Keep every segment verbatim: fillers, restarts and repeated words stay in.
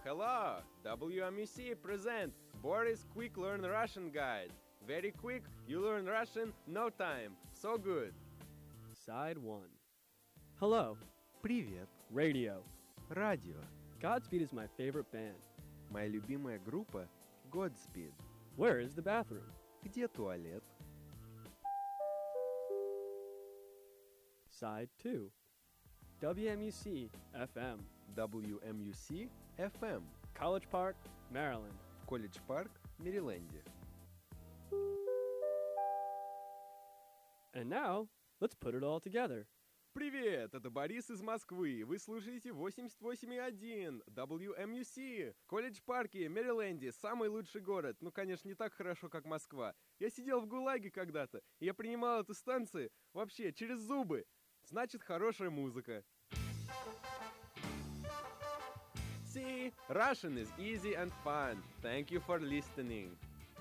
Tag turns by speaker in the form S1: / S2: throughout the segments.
S1: Hello! W M U C present Boris Quick Learn Russian Guide. Very quick, you learn Russian, no time. So good.
S2: Side one. Hello.
S3: Привет.
S2: Radio.
S3: Радио.
S2: Godspeed is my favorite band.
S3: Моя любимая группа Godspeed.
S2: Where is the bathroom?
S3: Где туалет?
S2: Side two. W M U C F M.
S3: W M U C F M.
S2: College Park, Maryland.
S3: Колледж Парк, Мэриленде.
S2: And now, let's put it all together.
S1: Привет, это Борис из Москвы. Вы слушаете восемьдесят восемь и один дабл ю эм ю си. Колледж Парке, Мэриленде, самый лучший город. Ну, конечно, не так хорошо, как Москва. Я сидел в ГУЛАГе когда-то, и я принимал эту станцию вообще через зубы. Значит, хорошая музыка. See, Russian is easy and fun. Thank you for listening.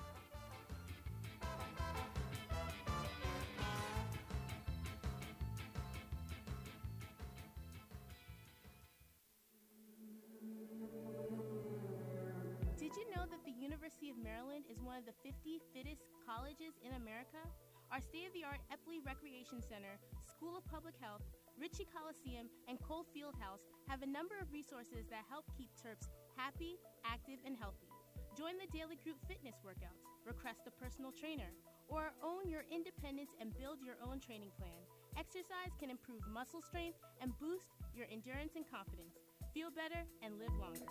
S4: Did you know that the University of Maryland is one of the fifty fittest colleges in America? Our state-of-the-art Epley Recreation Center, School of Public Health, Ritchie Coliseum, and Cole Fieldhouse have a number of resources that help keep Terps happy, active, and healthy. Join the daily group fitness workouts, request a personal trainer, or own your independence and build your own training plan. Exercise can improve muscle strength and boost your endurance and confidence. Feel better and live longer.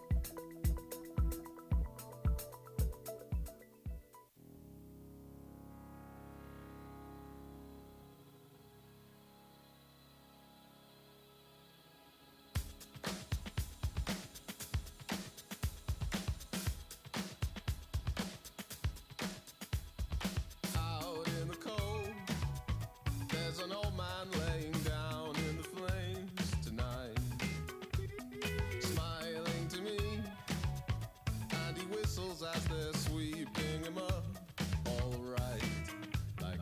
S5: An old man laying down in the flames tonight, smiling to me, and he whistles as they're sweeping him up. All right, like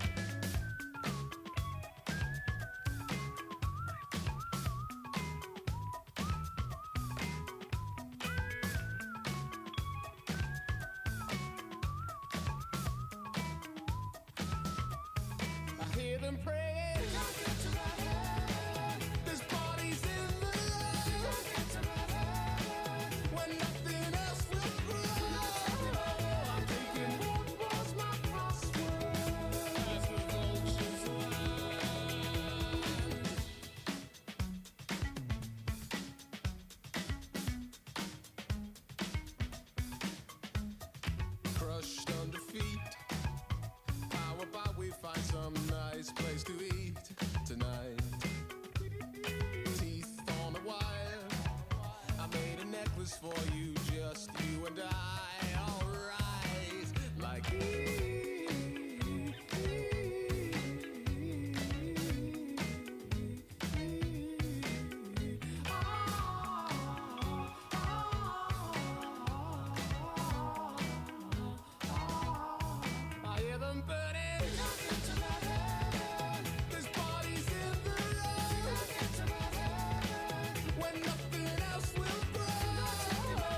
S5: I hear them pray. Crushed under feet, how about we find some nice place to eat tonight? Teeth on a wire, I made a necklace for you, just you and I. Alright, like I hear them burning. There's parties in the road when nothing else will grow.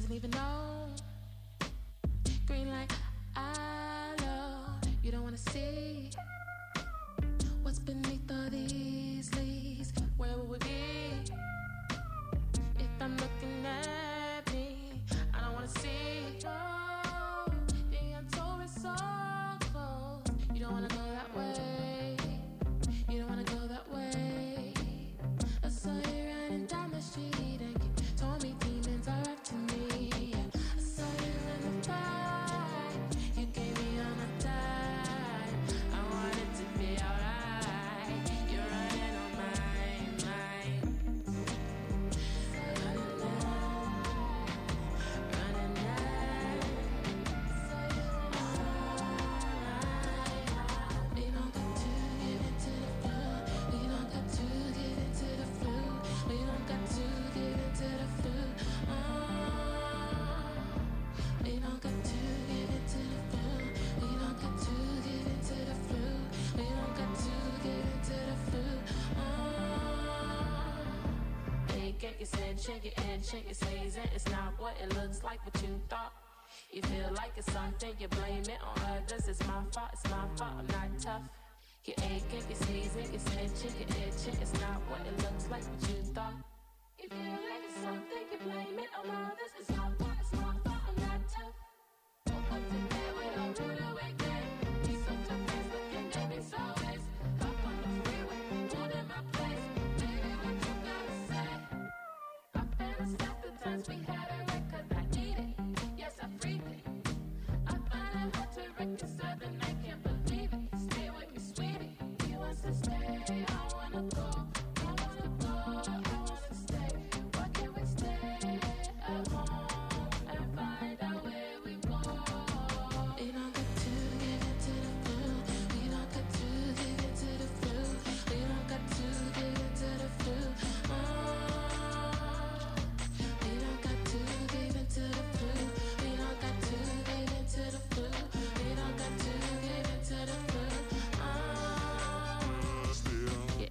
S6: doesn't even know. Green light, I love. You don't wanna see what's beneath all these leaves. Where would we be if I'm looking at me? I don't wanna see. Oh, the October is so close. You don't wanna go that way. You don't wanna go that way. I saw you running down the street and you told me demons are after me. I saw you in the back. You gave me all my time. I wanted to be alright. You're running on mine, mine. Running out, running out. We don't got to give into the flow. We don't got to give into the flow. We don't got to give into the flow. We don't got to give into the flow. We don't got to give into the flow. We don't got to give into the flow. Shake it, you said, shake it and shake it, says it. It's not what it looks like, what you thought. You feel like it's something, you blame it on others. It's my fault, it's my fault, I'm not tough. You ache it, you sneeze it, you snitch it, you itch it. It's not what it looks like, what you thought. You feel like it's something, you blame it on others. It's my fault, it's my fault, I'm not tough. Woke up today with a rude awakening. He's such a face looking at me so waste. Hop on the freeway, pulled in my place. Baby, what you gotta say? I fantasize the times we had it right, cause I need it. Yes, I freaked it. I find it hard to reconcile and I can't believe it. Stay with me, sweetie. He wants to stay, I wanna go. I wanna go, I wanna stay. Why can't we stay at home and find out where we go? We don't got to give into the flow. We don't got to give into the flow. We don't got to give into the flow. We don't got to give into the flow. We don't got to give into the flow. We don't got to give into the flow. Yeah.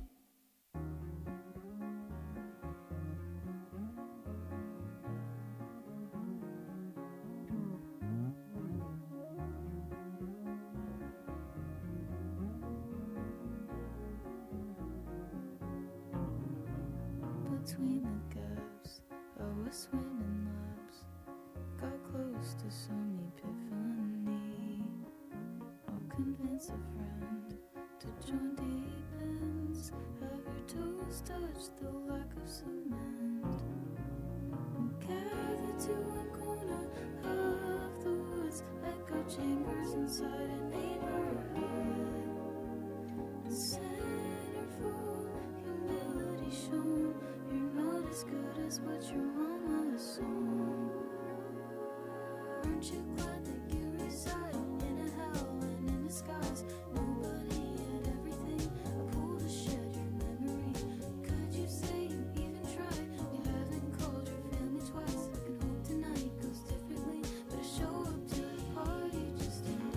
S7: Between the gaps, I was swimming laps. Got close to some epiphany. I'll convince a friend to join deep ends. Have your toes touch the lack of cement. And gather to one corner of the woods. Echo chambers inside a neighborhood. And centerfold humility shown. You're not as good as what your mama assumed. Aren't you glad that you reside in a hell and in the skies? Nobody had everything. I pulled a shed your memory. Could you say you even tried? We haven't called your family twice. I can hope tonight goes differently, but I show up to the party just in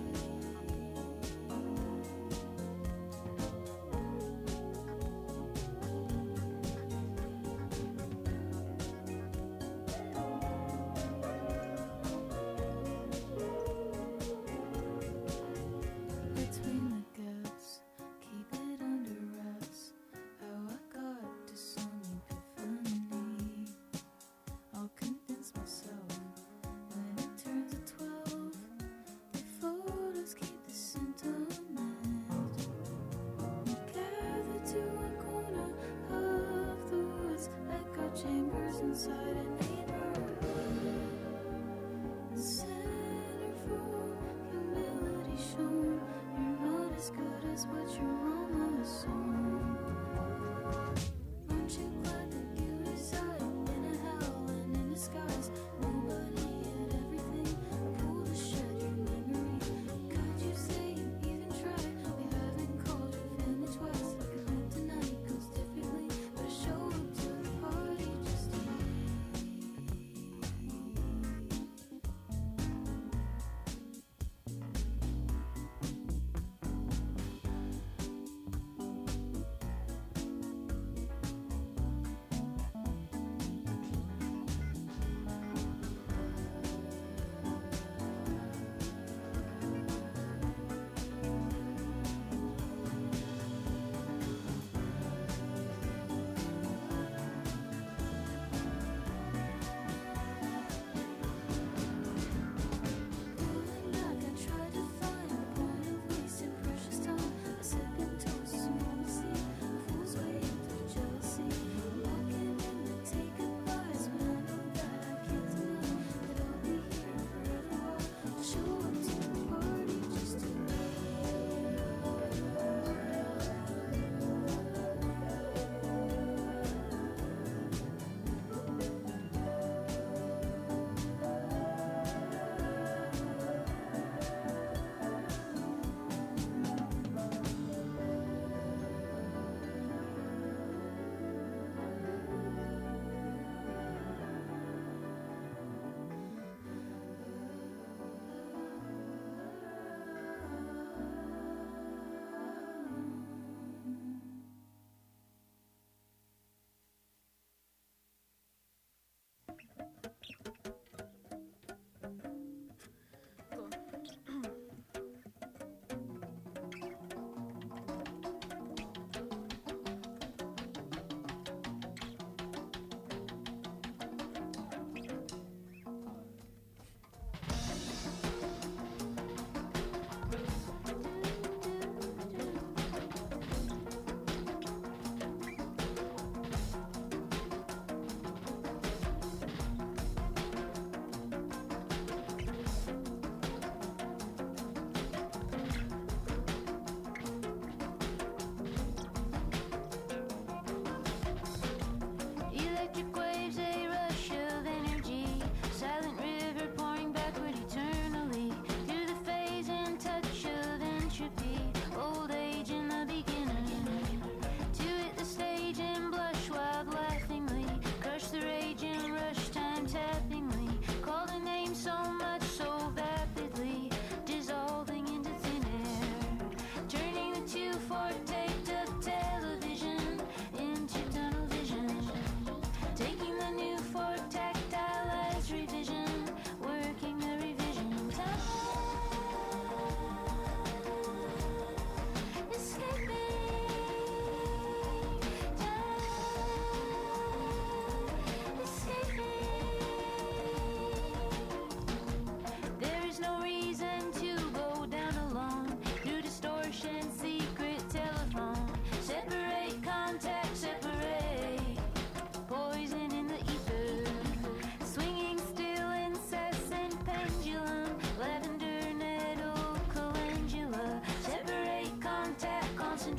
S7: between the gaps, keep it under wraps. How I got to some epiphany. I'll convince myself when it turns at twelve. The photos keep the sentiment. We gather to one corner of the woods. Echo chambers inside a neighborhood. And centerfold humility shown. You're not as good as what your mama assumed. Aren't you glad that you reside in a hell and in the skies? Nobody had everything. I pulled a shed your memory. Could you say you even tried? We haven't called your family twice. I can hope tonight goes differently, but I show up to the party just in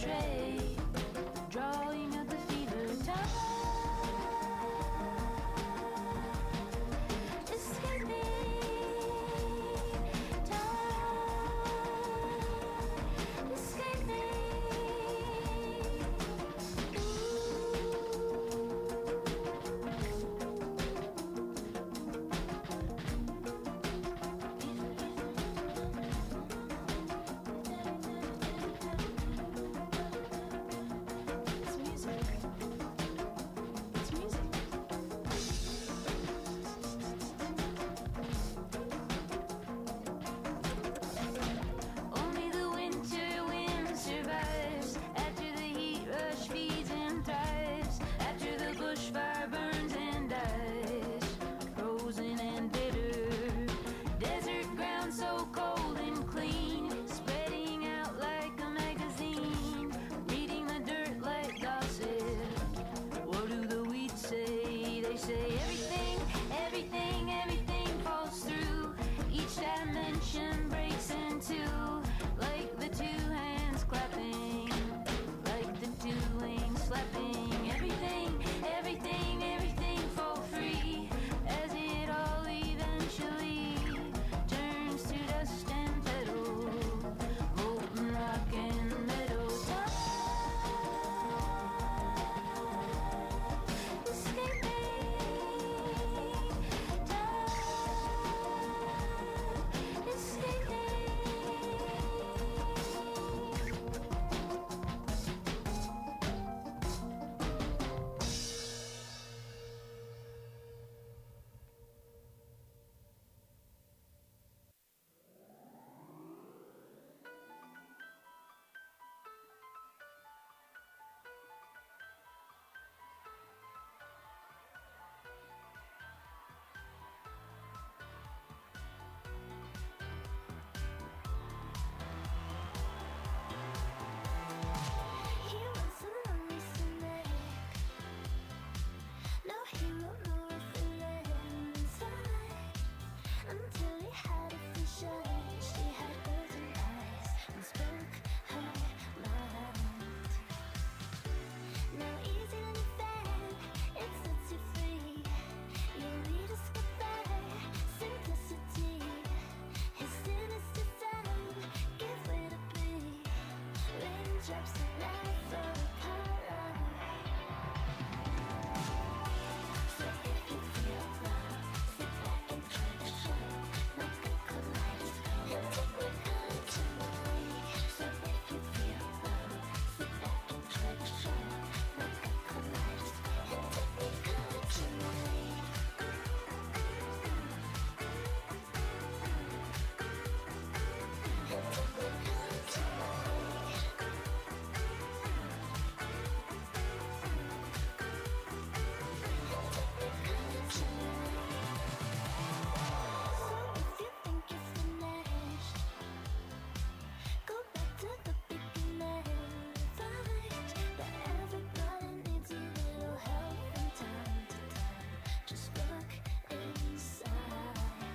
S6: concentrate, drawing out the fever time. Escape me, time. Escape me. It's music. It's music. Only the winter wind survives after the heat rush feeds and thrives, after the bushfire burns and dies, frozen and bitter. Desert ground so cold and clean, spreading out like a magazine, reading the dirt like gossip. What do the weeds say? They say everything, everything, everything falls through. Each dimension breaks in two, like the two hands clapping, like the two wings flapping. Everything, everything, everything fall free, as it all eventually turns to dust and petal, molten rock and metal. Escape me, time. Escape me. He was a lonely snake. No hero, no feeling inside. Until he had a vision. She had golden eyes and spoke her mind. Now easy living, it sets you free. You lead us goodbye, simplicity. His cynicism, give way to be. Raindrops that never fall apart. So if you feel love, sit back and try to show. No good kaleidoscope, and take me good tonight. So if you feel love, sit back and try to show. No good kaleidoscope, and take me good tonight. And take me good tonight. So if you think you're finished, go back to the beginning. Find that everybody needs a little help from time to time. Just look inside.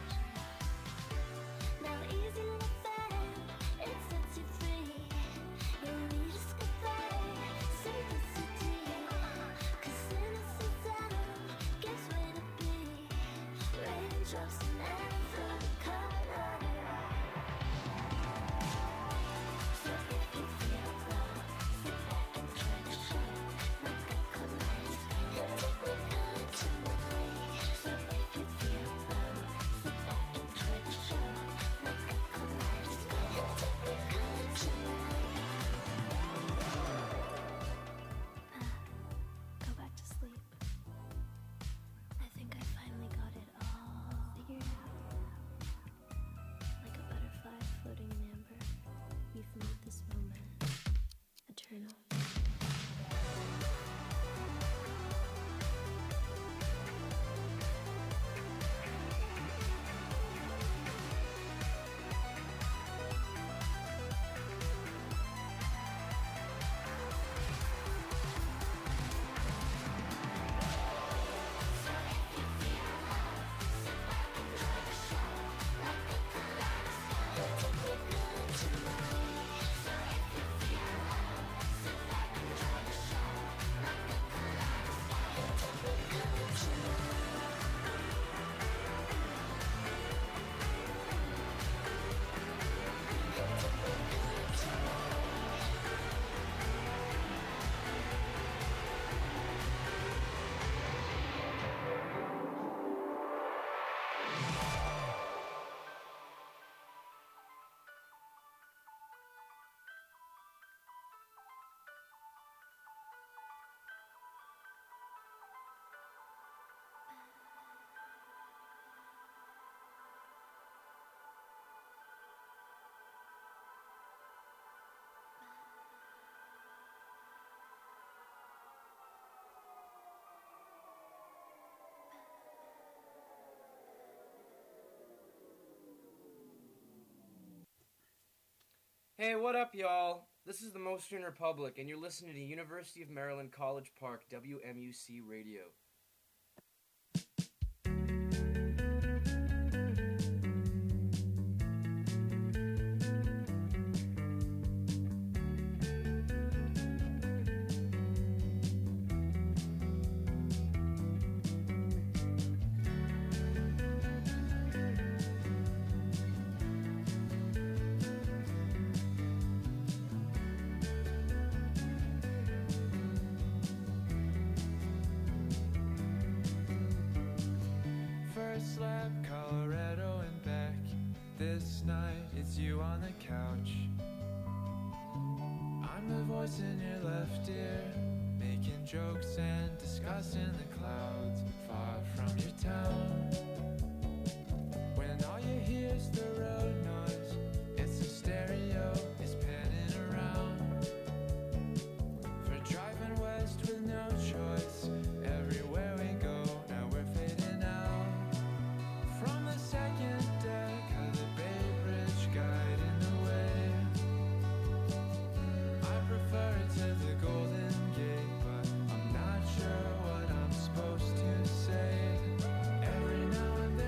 S6: Now easy living, it sets you free. You lead us goodbye, simplicity. 'Cause cynicism gives way to be. Raindrops never fall apart. So if you feel love, sit back and try to show. No good kaleidoscope, and take me good tonight. So if you feel love, sit back and try to show. No good kaleidoscope, and take me good tonight. Go back to sleep. I think I finally got it all figured
S8: Hey, what up, y'all? This is the Mostyn Republic, and you're listening to University of Maryland College Park, W M U C Radio.
S9: First lap, Colorado and back. This night, it's you on the couch. I'm the voice in your left ear, making jokes and discussing the clouds far from your town. When all you hear is the road noise, it's the stereo, it's panning around. For driving west with no choice, everywhere we go, now we're fading out. From the second deck of the Bay Bridge guiding the way, I prefer it to the Golden Gate, but I'm not sure what I'm supposed to say. Every now and then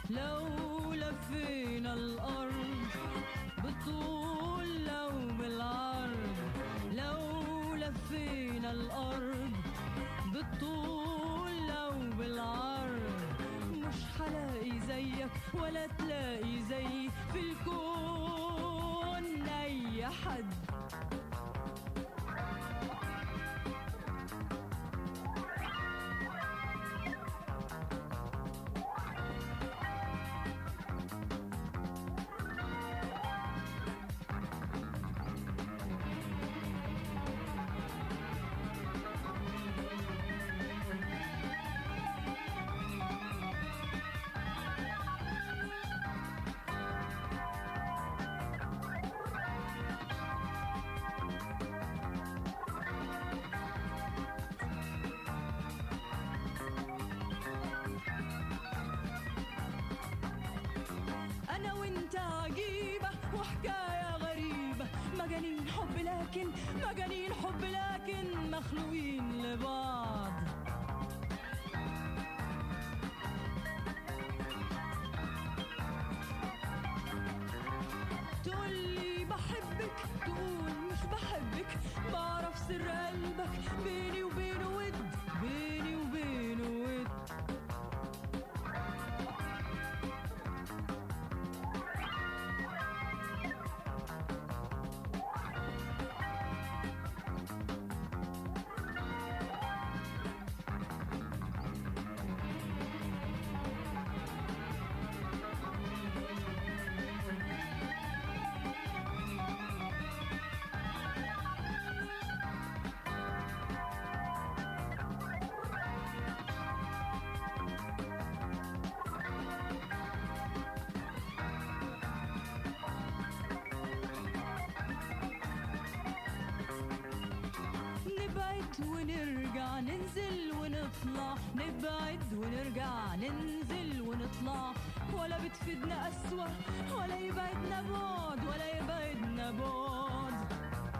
S10: لو لفينا الأرض بالطول لو بالعرض، لو لفينا الأرض بالطول لو بالعرض، مش حلاقي زيك ولا تلاقي زي في الكون أي حد. أنا وإنت عجيبة وحكاية غريبة، مجانين حب لكن مجانين حب لكن مخلوقين لبعض. تقولي بحبك تقول مش بحبك، بعرف سر قلبك بيني وبينه ود، بيني وبينه ود. نبعد ونرجع ننزل ونطلع، نبعد ونرجع ننزل ونطلع، ولا بتفيدنا أسوأ ولا يبعدنا بعد ولا يبعدنا بعد.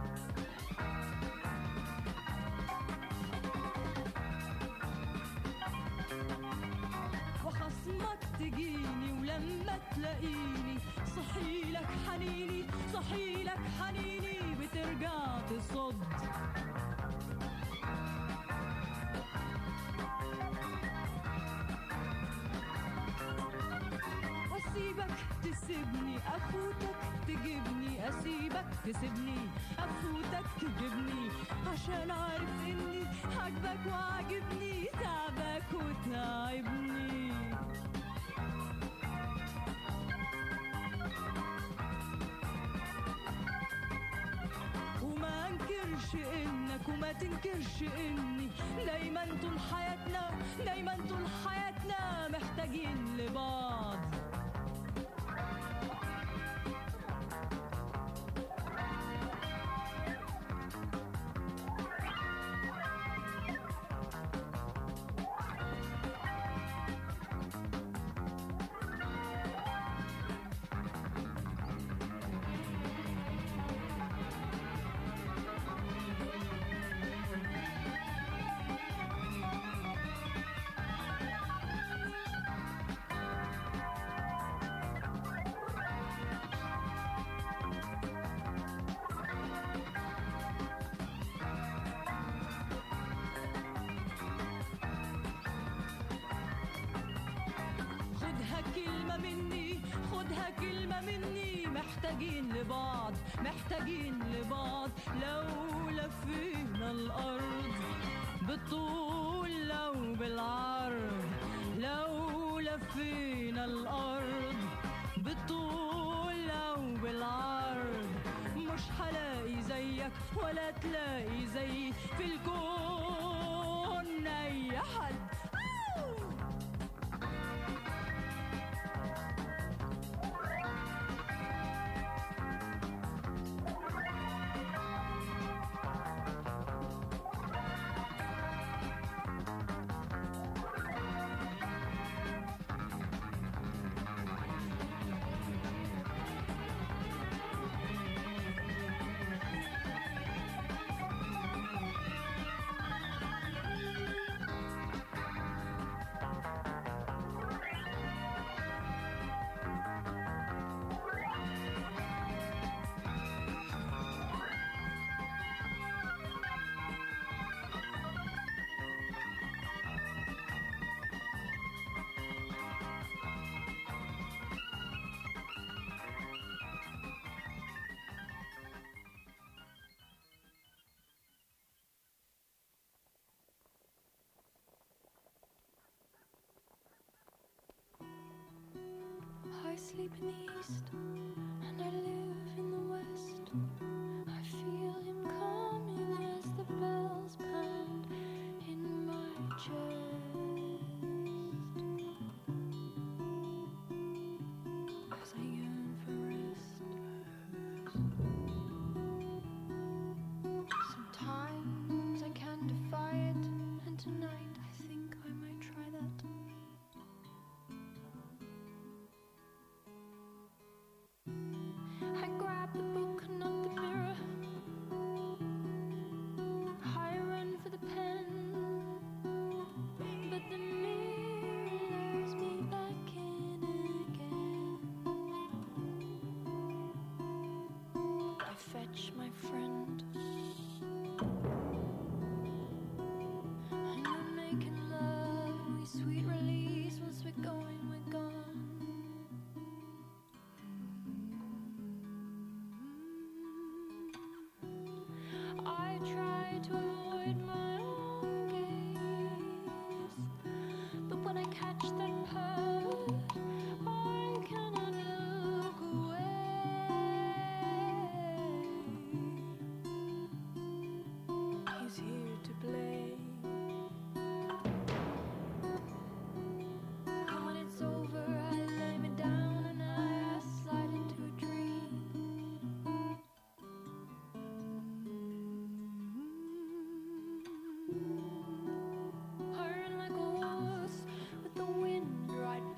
S10: وخصمك تجيني ولما تلاقيني صحيلك حنيني، صحيلك حنيني بترجع تصد. أسيبك تسيبني أفوتك تجيبني، أسيبك تسيبني أفوتك تجيبني، عشان عارف إني عاجبك وعاجبني تعبك وتعبني. وما انكرش إنك وما تنكرش إني دايما طول حياتنا، دايما طول حياتنا محتاجين لبعض. كلمة مني خدها كلمة مني، محتاجين لبعض محتاجين لبعض. لو لفينا الأرض بالطول لو بالعرض، لو لفينا الأرض بالطول لو بالعرض، مش حلاقي زيك ولا تلاقي زي في الكون أي حد.
S7: sleep in the east, and I live in the west. I feel him coming as the bells pound in my chest. As I yearn for rest. Sometimes I can defy it, and tonight I think I might try that. I grab the book, not the mirror. I run for the pen, but the mirror lures me back in again. I fetch my friend, and we're making love. We sweet release. Once we're going, we're gone. I try to avoid my own gaze, but when I catch that purse, I cannot look away. He's here to blame. And when it's over, I lay me down and I slide into a dream. I run like a horse with the wind right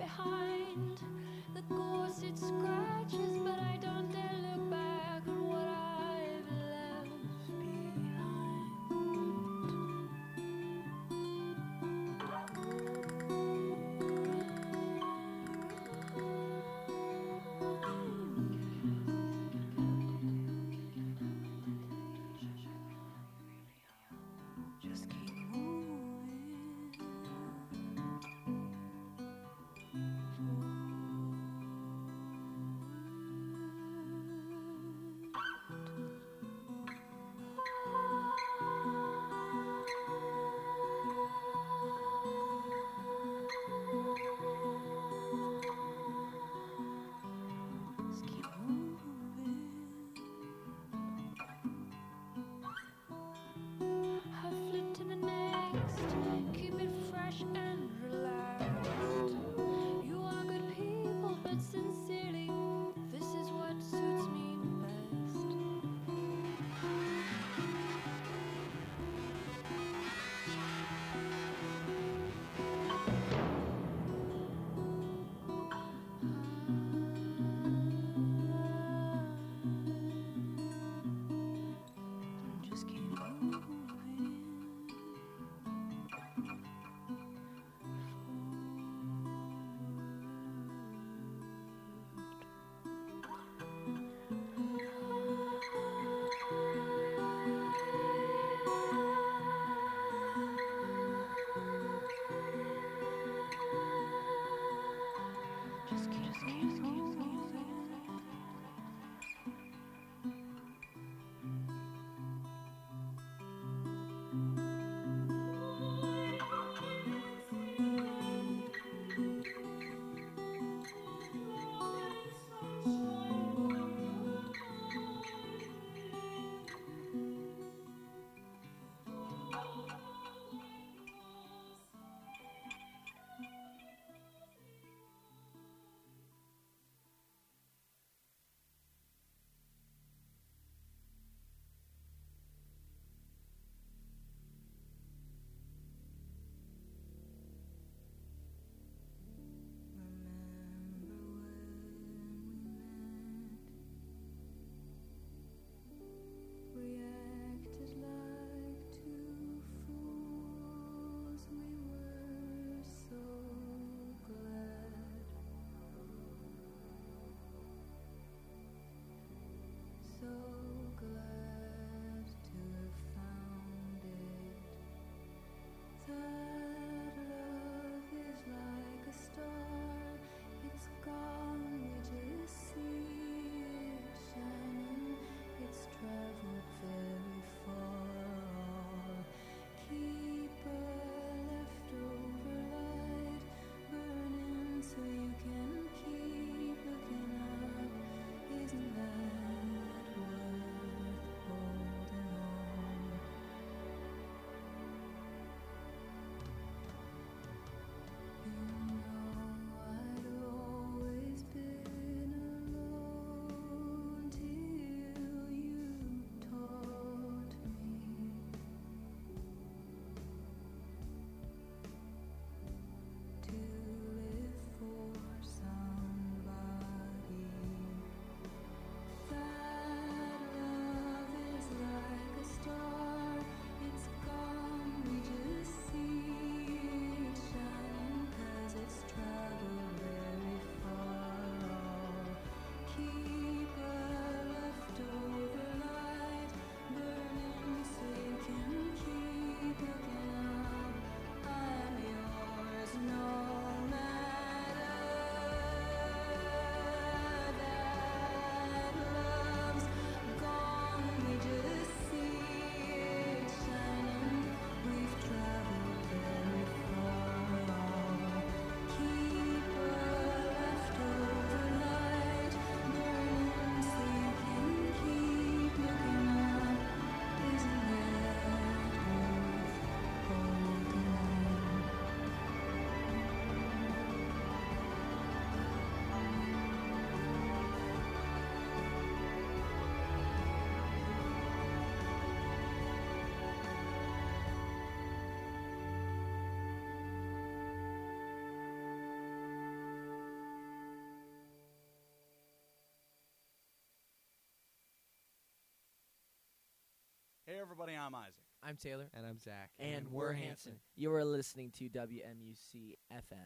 S11: everybody, I'm Isaac.
S12: I'm Taylor.
S13: And I'm Zach.
S12: And, and we're Hanson. You are listening to W M U C F M.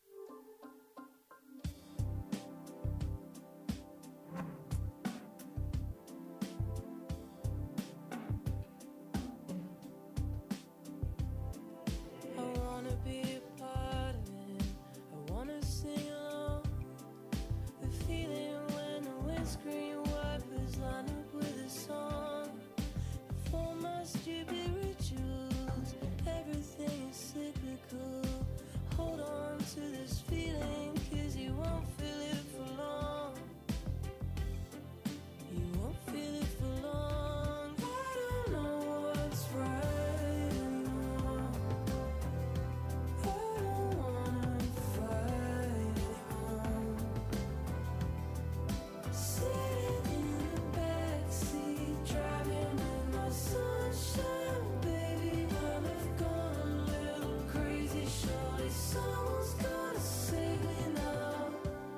S14: I wanna be a part of it. I wanna sing along. The feeling when the windscreen wipers line up with a song. For my stupid rituals, everything is cyclical. Hold on to this feeling, cause you won't feel it for long. You won't feel it for long. I don't know what's right anymore. I don't wanna fight anymore. Sitting in the backseat, driving in my sunshine, baby. I've gone a little crazy. Surely someone's gonna save me now.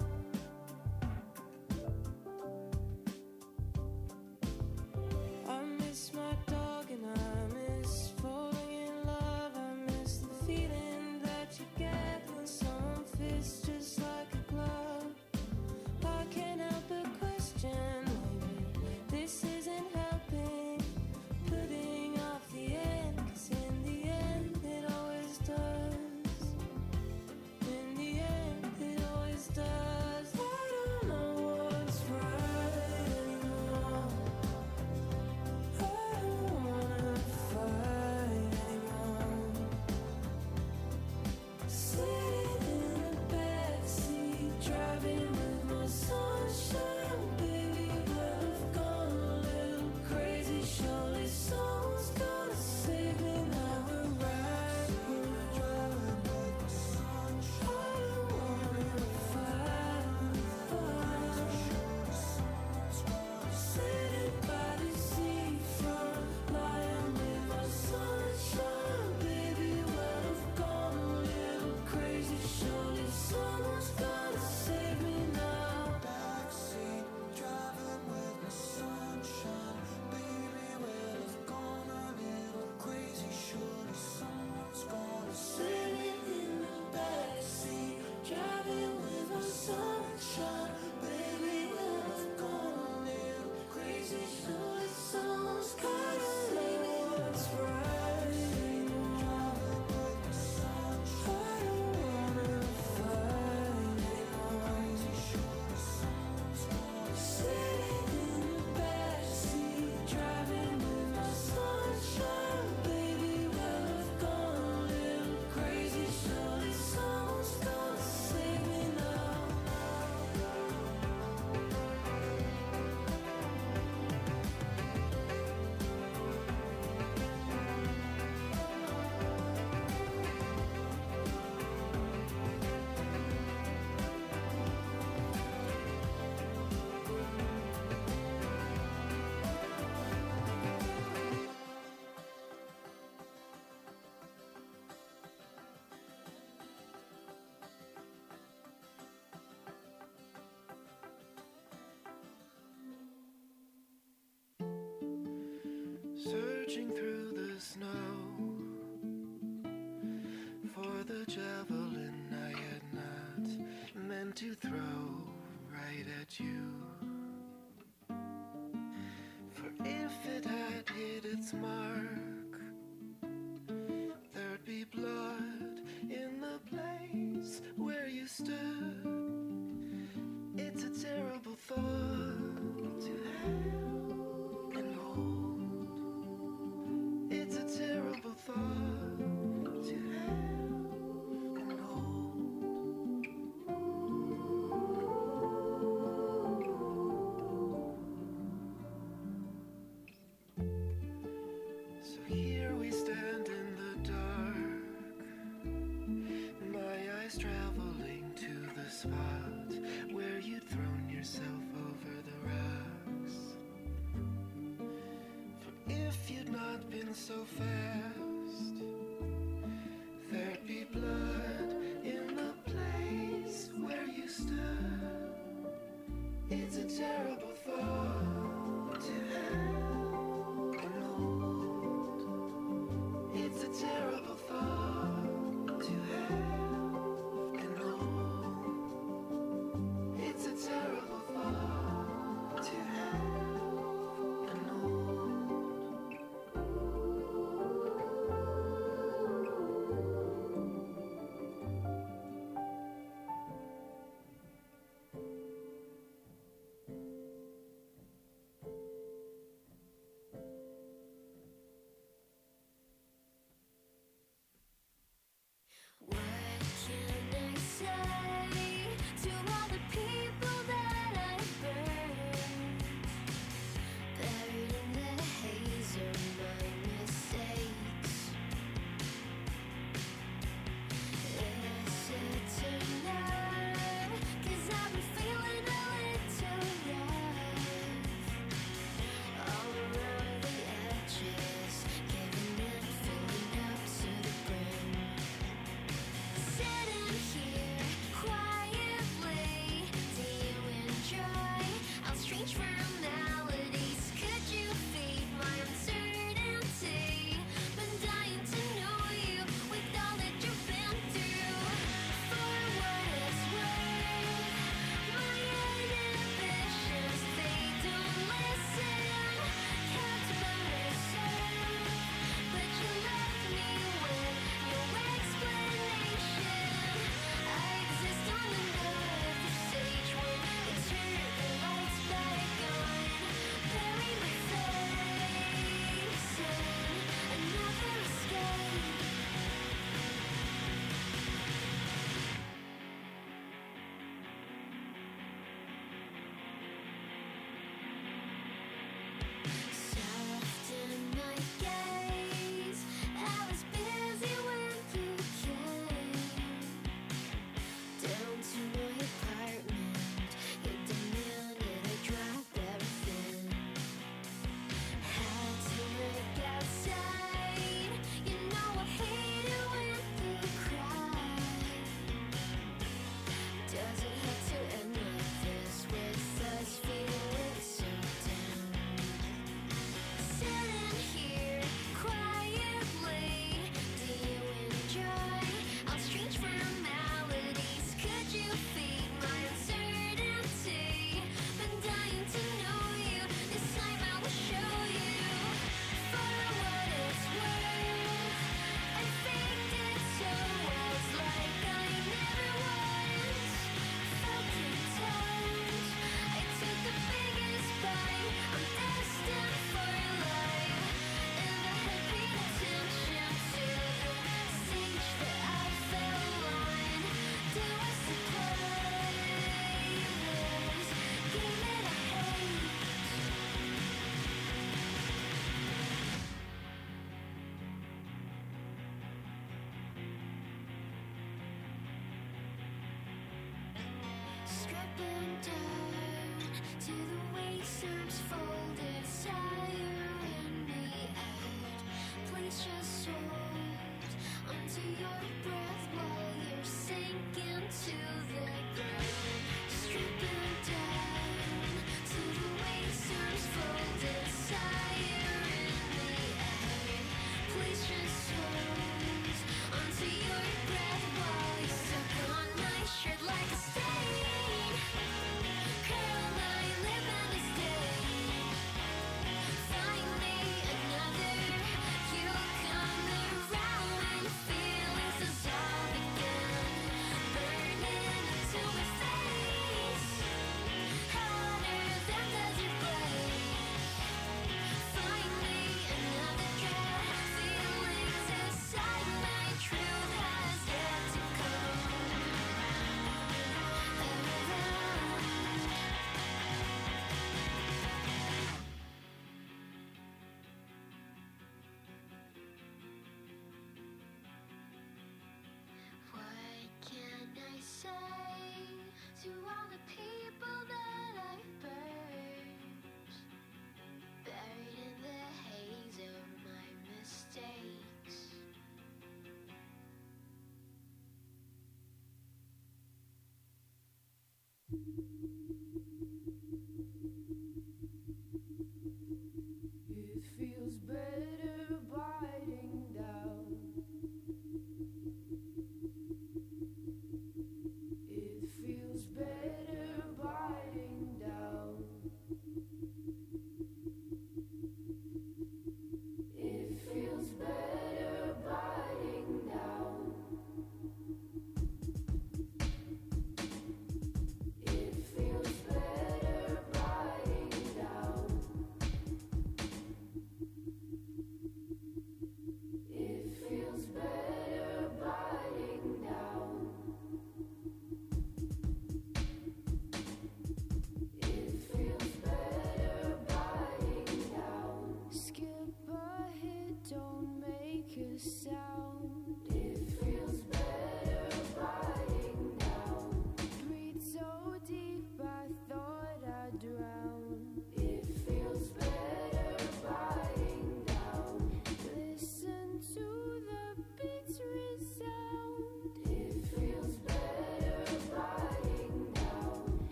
S14: I miss my dog and I miss falling in love. I miss the feeling that you get when someone fits just like a glove. I can't help but question, maybe this isn't helping. Putting off the end, cause in the end it always does. In the end it always does. I don't know what's right anymore. I don't wanna fight anymore. Sitting in the backseat, driving with my sunshine, baby. I've gone a little crazy. Surely someone's gonna save me now. We're right, we're driving with my sunshine. I don't wanna fight, fight. Sitting by the seafront, lying with my sunshine, baby. Well, I've gone a little crazy. Surely someone's gonna save me now. Backseat, driving with my sunshine, baby. Well, I've gone a little crazy. Surely someone's gonna save me in the backseat, driving with my sunshine, baby. Well, I've gone a little crazy. Surely someone's gonna save me. What's right anymore? I don't wanna fight anymore. Sitting in the backseat, driving with my sunshine, baby. Well, I've gone a little crazy. Surely someone's gonna save me now.
S15: Searching through the snow for the javelin I had not meant to throw right at you. For if it had hit its mark, there'd be blood in the place where you stood. It's a terrible thought to have and hold. It's a terrible thought to have and hold. So here we stand in the dark, my eyes traveling to the spot where you'd thrown yourself over the rocks. For if you'd not been so fast, there'd be blood in the place where you stood. It's a terrible thought to have and hold.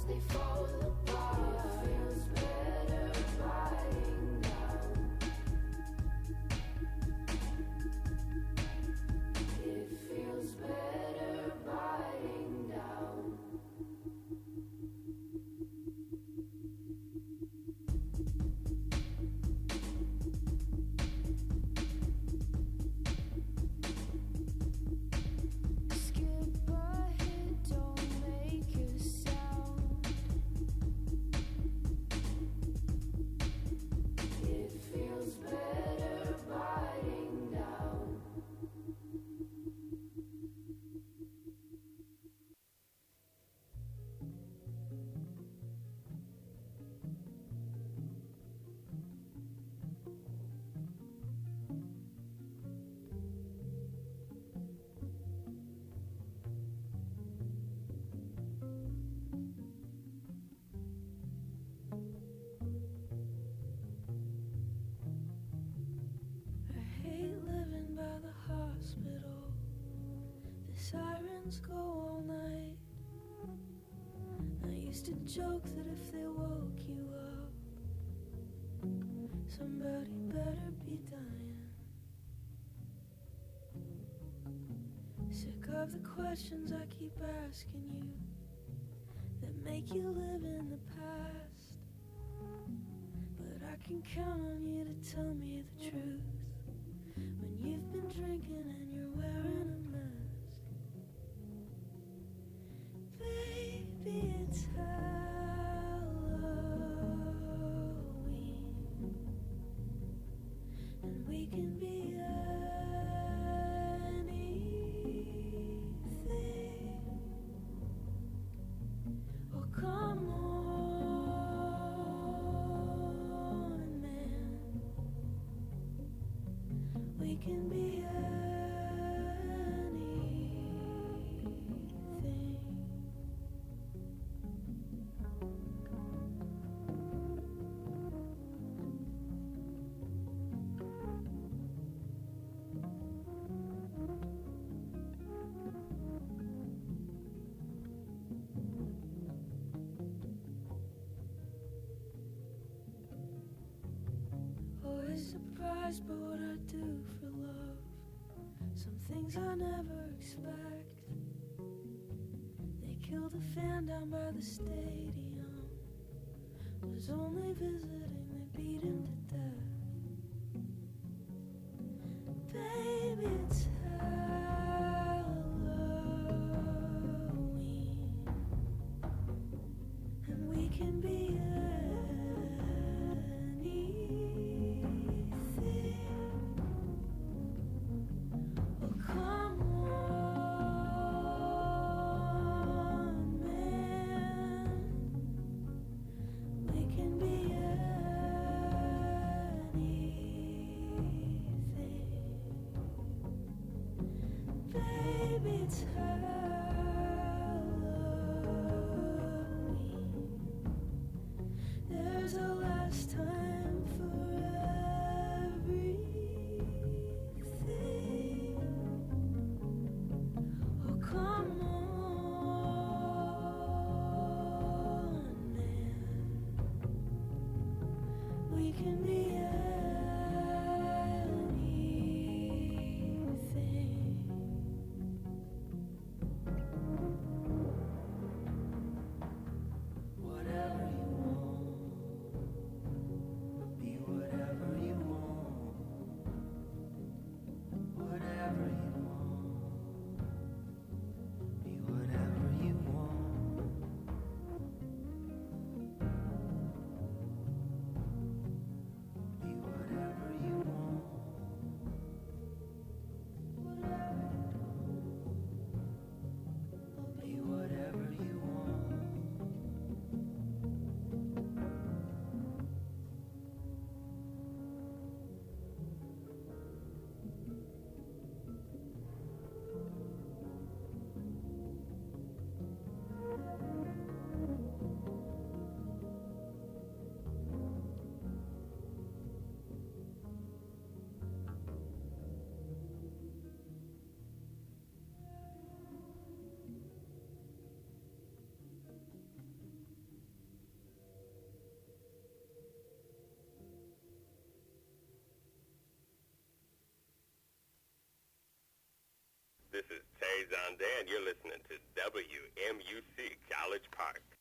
S14: walls, they fall apart. It feels better lying down. It feels better lying down. Skip ahead, don't make a sound. It feels better lying down. I hate living by the hospital. The sirens go all night. I used to joke that if they woke you up, somebody better be dying. Sick of the questions I keep asking you that make you live in the past. But I can count on you to tell me the truth when you've been drinking and you're wearing a mask. Baby, it's Halloween, and we can be anything. Oh, come on, man. We can be anything. Always surprised by what I do for love. Some things I never expect. They killed a fan down by the stadium. Was only visiting, they beat him to death. Baby, it's Halloween, and we can be anything. Oh, come on, man. We can be anything. Baby, it's Halloween. There's a last time for everything. Oh, come on, man. We can be anything.
S11: This is Terry Zonda, and you're listening to W M U C College Park.